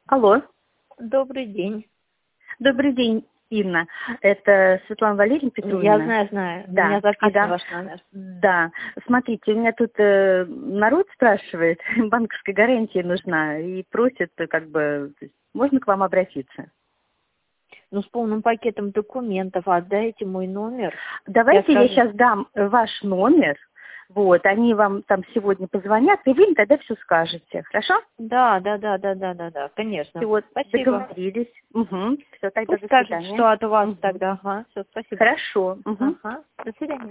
Алло, Добрый день. добрый день, Инна. Это Светлана Валерьевна Петровна. Я знаю. У Да. меня записан Да. ваш номер. Да. Смотрите, у меня тут народ спрашивает, банковская гарантия нужна, и просит, то есть, можно к вам обратиться? Ну, с полным пакетом документов отдайте мой номер. Давайте я скажу. сейчас дам ваш номер, вот, они вам там сегодня позвонят, и вы им тогда все скажете, хорошо? Да, конечно. Вот, Спасибо. договорились. Угу. Все, тогда Пусть до скажут, свидания. что от вас Мгм. тогда. Ага, все, спасибо. Хорошо. Угу. Ага, до свидания.